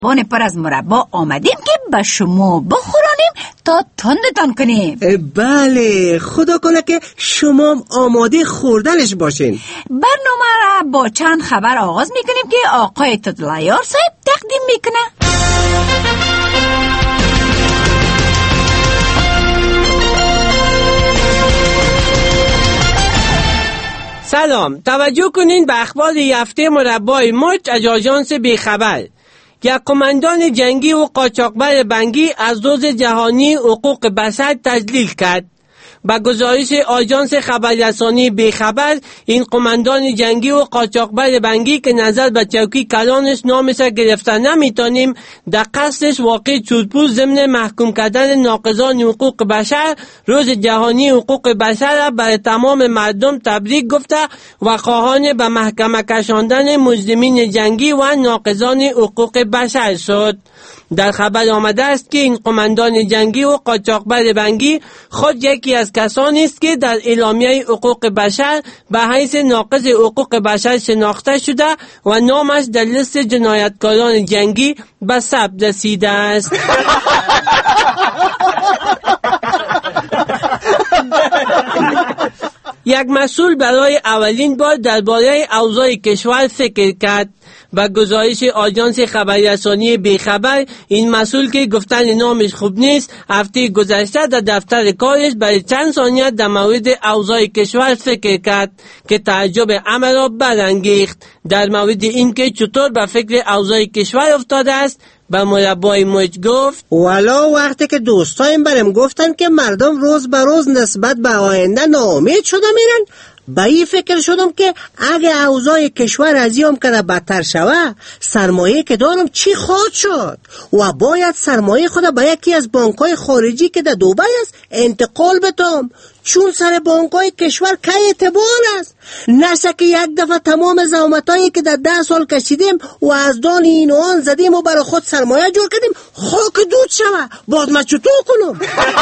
بان پر از مربا آمدیم که به شما بخورانیم تا تندتان کنیم. بله، خدا کنه که شما آماده خوردنش باشین. برنامه را با چند خبر آغاز میکنیم که آقای تدلیار صاحب تقدیم میکنه. سلام، توجه کنین به اخبار هفته مربای مرچ از آژانس بیخبر. یک قماندان جنگی و قاچاقبر بنگی از روز جهانی حقوق بشر تجلیل کرد. با گزارش آژانس خبررسانی بیخبر، این قماندان جنگی و قاچاقبر بنگی که نظر به چوکی کلانش نامش گرفته نمیتونیم، در قصدش واقع چوبپور ضمن محکوم کردن ناقضان حقوق بشر روز جهانی حقوق بشر را برای تمام مردم تبریک گفته و خواهان به محکمه کشاندن مجرمین جنگی و ناقضان حقوق بشر شد. در خبر آمده است که این قماندان جنگی و قاچاقبر بنگی خود یکی از کسانی است که در اعلامیه حقوق بشر به حیث ناقض حقوق بشر شناخته شده و نامش در لیست جنایتکاران جنگی به ثبت رسیده است. یک مسئول برای اولین بار درباره اوضاع کشور فکر کرد. با گزارش آژانس خبررسانی بیخبر، این مسئول که گفتن نامش خوب نیست، هفته گذشته در دفتر کارش برای چند ثانیه در مورد اوضاع کشور فکر کرد که تعجب همه را برانگیخت. در مورد اینکه چطور به فکر اوضاع کشور افتاده است، به مربای مرچ گفت والا وقتی که دوستایم برم گفتن که مردم روز به روز نسبت به آینده ناامید شده میرن، به این فکر شدم که اگه اوضاع کشور از این کنه بدتر شوه، سرمایه که دارم چی خواهد شد و باید سرمایه خود به یکی از بانک‌های خارجی که در دوبای است انتقال بدم، چون سر بانک‌های کشور که اعتبار است. نشه که یک دفعه تمام زحمتایی که در 10 سال کشیدیم و از دان این و آن زدیم و برای خود سرمایه جور کردیم خاک دود شوه، باید من چطور کنم؟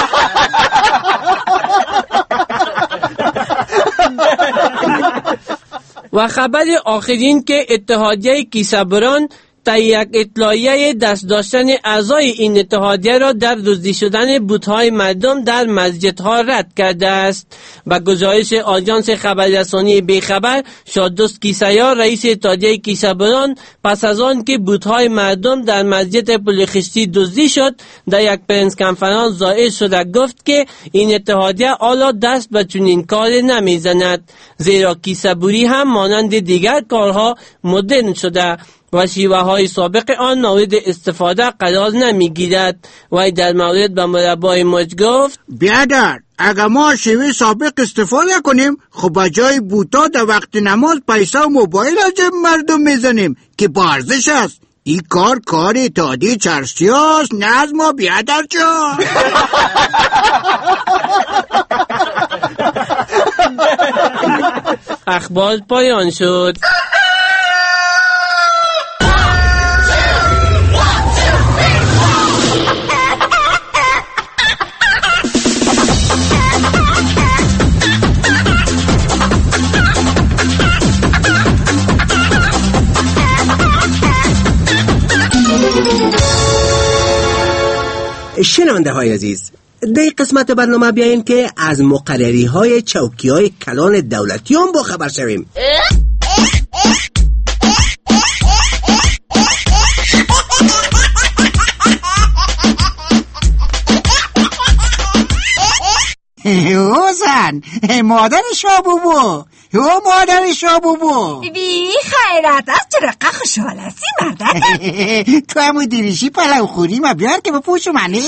و خبر آخرین که اتحادیه کیسه‌بران تا یک اطلاعیه دست داشتن اعضای این اتحادیه را در دزدی شدن بت‌های مردم در مسجدها رد کرده است. با گزارش آژانس خبررسانی بیخبر، شادوست کیسه‌یار رئیس اتحادیه کیسه‌بران پس از آن که بت‌های مردم در مسجد پلخشتی دزدی شد، در یک پرنس کنفرانس ظاهر شده گفت که این اتحادیه حالا دست به چنین کار نمیزند، زیرا کیسه‌بری هم مانند دیگر کارها مدرن شده و شیوه های سابق آن مورد استفاده قرار نمی گیرد. و در مورد به مربای مرچ گفت بیادر، اگر ما شیوه سابق استفاده کنیم، خب بجای بوتا در وقت نماز پیسه و موبایل از مردم میزنیم که بارزش است. این کار اتحادیه چرسی است، نه از ما بیادر جان. اخبار پایان شد. شنونده های عزیز، در قسمت برنامه بیاییم که از مقرری های چوکی های کلان دولتیان با خبر شویم. حسن، مادر شابوبو بی خیرت از چرا خوشحال هستی مردک؟ تو همون دیریشی پلو خوری ما بیار که بپوش منی؟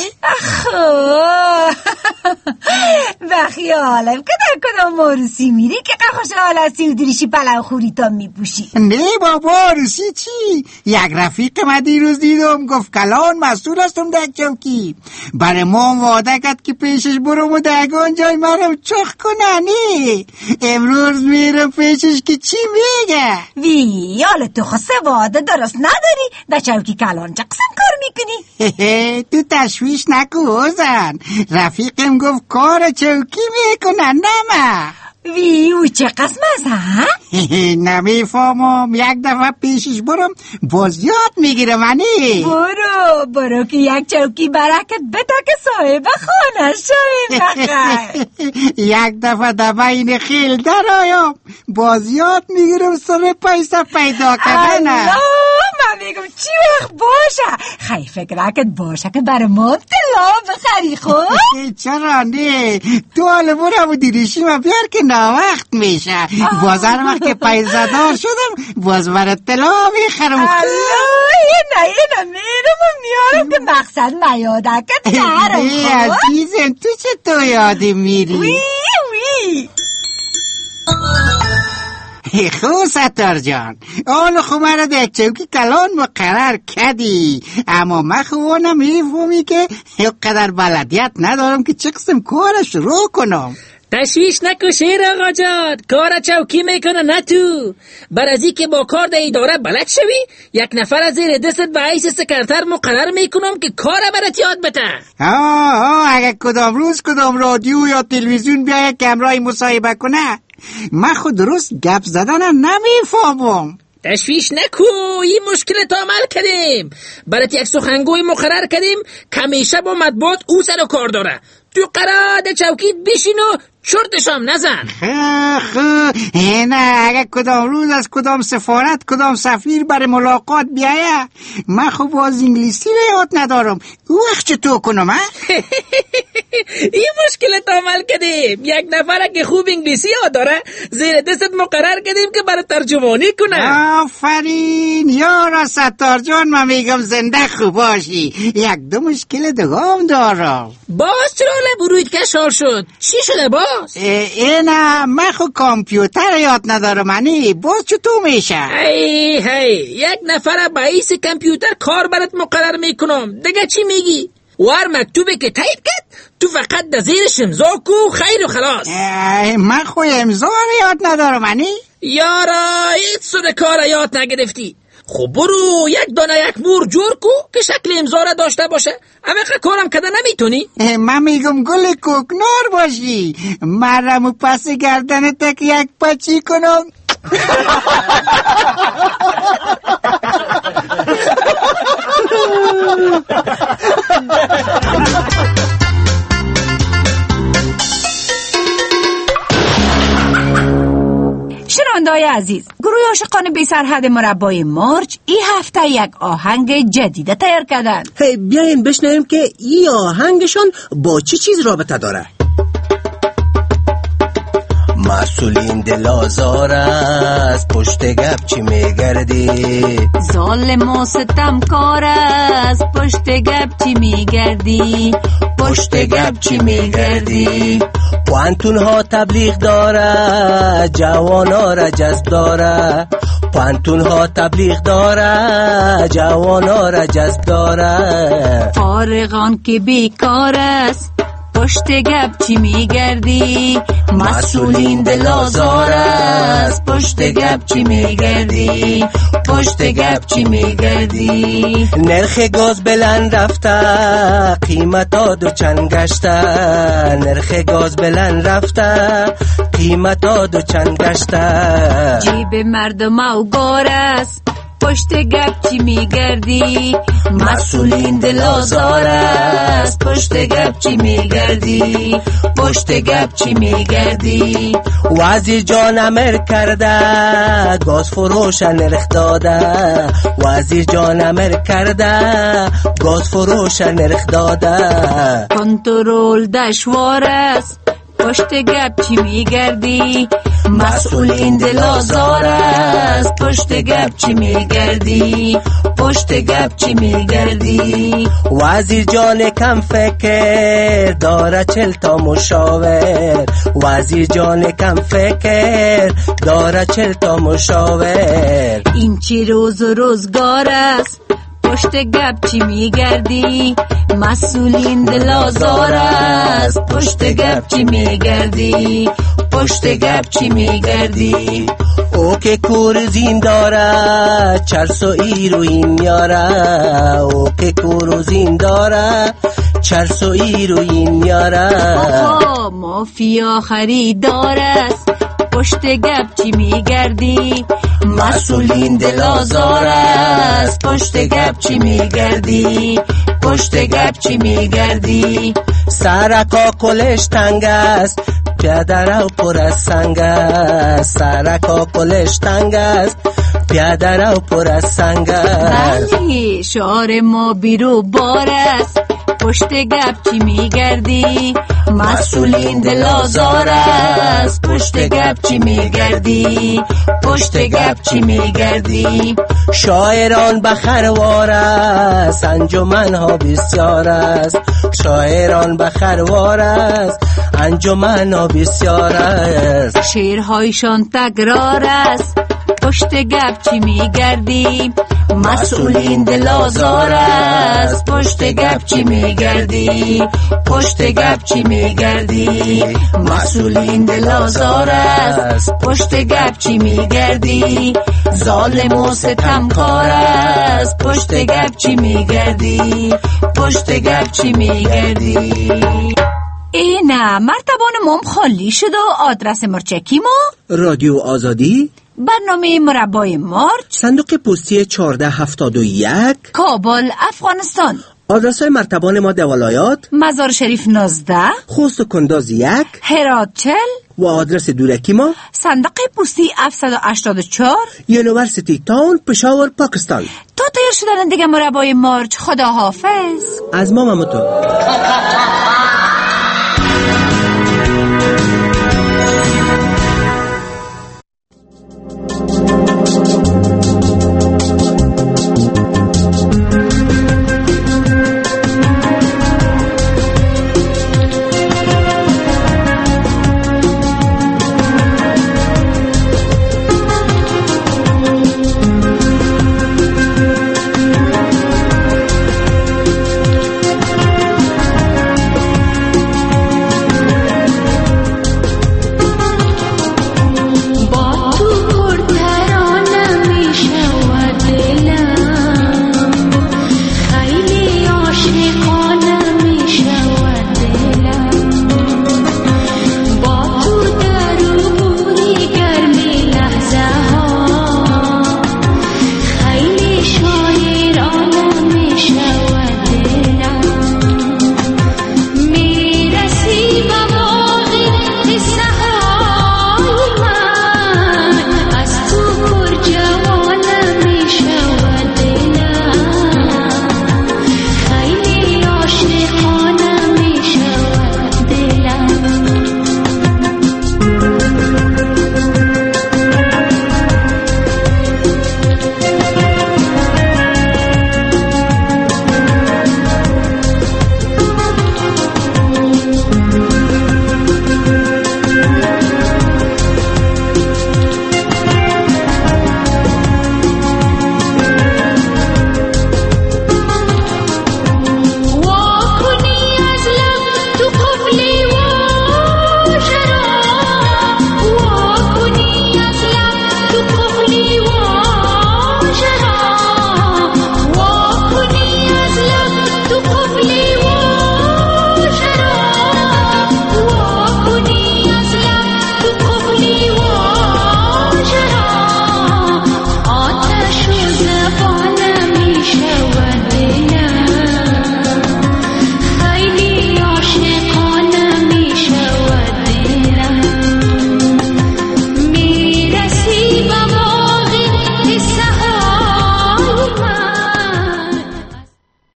بخیالم که در کدام عروسی میری که خوشحال هستی و دیریشی پلو خوری تا میپوشی؟ نه بابا، عروسی چی؟ یک رفیق من دیروز دیدم گفت کلان مسئول هستم در چوکی، برای ما وعده کرد که پیشش برم و دگان جای مرم چخ کننی. امروز میرم پیشش که چی میگه؟ وی حالا تو خسته وعده درست نداری؟ در چوکی کلان چه قسم کار میکنی؟ تو تشویش نکو حسن، رفیقم گفت کار چوکی میکنن نه من. وی او چه قسم است ها؟ نمیفهمم، یک دفعه پیشش برم باز یاد میگیرم. انی برو که یک چوکی برکت بده که صاحب خانه شویم بخیر. یک دفعه دبا این خیل در آیم باز یاد میگیرم سر پیسه پیدا کردن. من میگم چی وقت باشه؟ خیلی فکرکت باشه که برای ما طلا بخری خود؟ چرا نه؟ تو حالا برم و دیریشی ما بیار که ناوقت میشه. باز هر وقت که پیسه دار شدم باز برای طلا میخرم. نه میرم و میارم که مقصد میاده که ترم خود. عزیزم تو چطور یادی میری؟ وی خوب ستار جان، آن خو مرا در چوکی کلان مقرر کردی، اما من خو نمیفهمی که یک قدر بلدیت ندارم که چه قسم کار شروع کنم. تشویش نکن شیر آقا جان، کار چوکی میکنه نه تو. بر ازی که با کار در اداره بلد شوی یک نفر از زیر دستت به حیث سکرتر مقرر میکنم که کار برات یاد بده. اگه کدام روز کدام رادیو یا تلویزیون بیاید که همراهی مصاحبه کنه، من خود درست گپ زدن نمیفهمم. تشویش نکو، این مشکل تا عمل کردیم. برات یک سخنگوی مقرر کردیم که همیشه با مطبوعات او سر و کار داره. تو قرار ده چوکیت بشین و چرتشام نزن. نه اگه کدام روز از کدام سفارت کدام سفیر برای ملاقات بیایه، من خب باز انگلیسی رو یاد ندارم. او وقت چطور کنم ها؟ این مشکل تا عمل کردیم. یک نفر که خوب انگلیسی یاد داره زیر دستت مقرر کردیم که برای ترجمانی کنه. آفرین یارا ستار جان، من میگم زنده خوب باشی. یک دو مشکل دوام دارم. باز چرا لبرویت کشار شد؟ چی شده باز؟ نه من خود کامپیوتر یاد ندارم. منی باز چطور میشه؟ یک نفر با حیث کامپیوتر کار برات مقرر میکنم. دیگه چی میگی؟ وار مکتوبه که تایپ کرد تو فقط در زیرش امضا کو خیر و خلاص. من خود امضا رو یاد ندارم. منی یارا هیچ سر کار یاد نگرفتی. خب برو یک دانه یک مور جور کو که شکل امضا را داشته باشه. اما کارم کده نمیتونی؟ من میگم گل کوکنار باشی، مرمو پس گردن تک یک پچی کنم. شنونده‌های عزیز، گروه عاشقان بی سرحد مربای مارچ این هفته یک آهنگ جدید تیار کردن. بیاین بشنویم که این آهنگشون با چی چیز رابطه داره. مسئولین دل آزار است، پشت گپ چی میگردی؟ ظالم و ستمکار است، پشت گپ چی میگردی؟ پشت گپ چی میگردی؟ پوانتون ها تبلیغ داره، جوانا را جذب داره. پوانتون ها تبلیغ داره، جوانا را جذب داره. فارغان که بیکار است، پشت گپ چی میگردی؟ مسئولین دل آزار است، پشت گپ چی میگردی؟ پشت گپ چی میگردی؟ نرخ گاز بلند رفته، قیمتا دو چند گشته. نرخ گاز بلند رفته، قیمتا دو چند گشته. جیب مردم اوگار است، پشت گپ چی میگردی؟ مسئولین دل آزار است، پشت گپ چی میگردی؟ پشت گپ چی میگردی؟ وزیر جان امر کرده، گاز فروش نرخ داده. وزیر جان امر کرده، گاز فروش نرخ داده. کنترل دشوار است، پشت گپ چی میگردی؟ مسئولین دل آزار است، پشت گپ چی میگردی؟ پشت گپ چی میگردی؟ وزیر جان کم فکر داره 40 تا مشاور. وزیر جان کم فکر داره 40 تا مشاور. این چی روز و روزگار است، پشت گپ چی میگردی؟ مسئولین دل آزار است، پشت گپ چی میگردی؟ پشت گپ چی میگردی؟ او که کورزین داره 400 ایروین میاره. او که کورزین داره 400 ایروین میاره. مافیا خریدار است، پشت گپ چی میگردی؟ مسئولین دل آزار است. پشت گپ چی میگردی؟ پشت گپ چی میگردی؟ سرکا کلش تنگ است، پیاده رو پر از سنگ است. سرکا کلش تنگ است، پیاده رو پر از سنگ است. بله، شعار ما بیرو بار است. پشت گپ چی میگردی؟ مسئولین دل آزار است. پشت گپ چی میگردی؟ پشت گپ چی میگردی؟ شاعران بخروار است، انجمن ها بسیار است. شاعران بخروار است، انجمن ها بسیار است. شعرهایشان تکرار است. پشت گپ چی میگردی؟ مسئولین دل آزار است. پشت گپ چی میگردی؟ پشت گپ چی میگردی؟ مسئولین دل آزار است. پشت گپ چی میگردی؟ ظالم و ستمکار است. پشت گپ چی میگردی؟ پشت گپ چی میگردی؟ نه، مرتبان مام خالی شد و آدرس مرچکی ما رادیو آزادی، برنامه مربای مارچ، صندوق پستی 1471، کابل، افغانستان. آدرس های مرتبان ما در ولایات: مزار شریف 19، خوست و کنداز 1، هرات 40 و آدرس دورکی ما صندوق پستی 784، یونیورسیتی تاون، پشاور، پاکستان. تا تیر شدن دیگه مربای مارچ. خدا حافظ. از ما ممتون.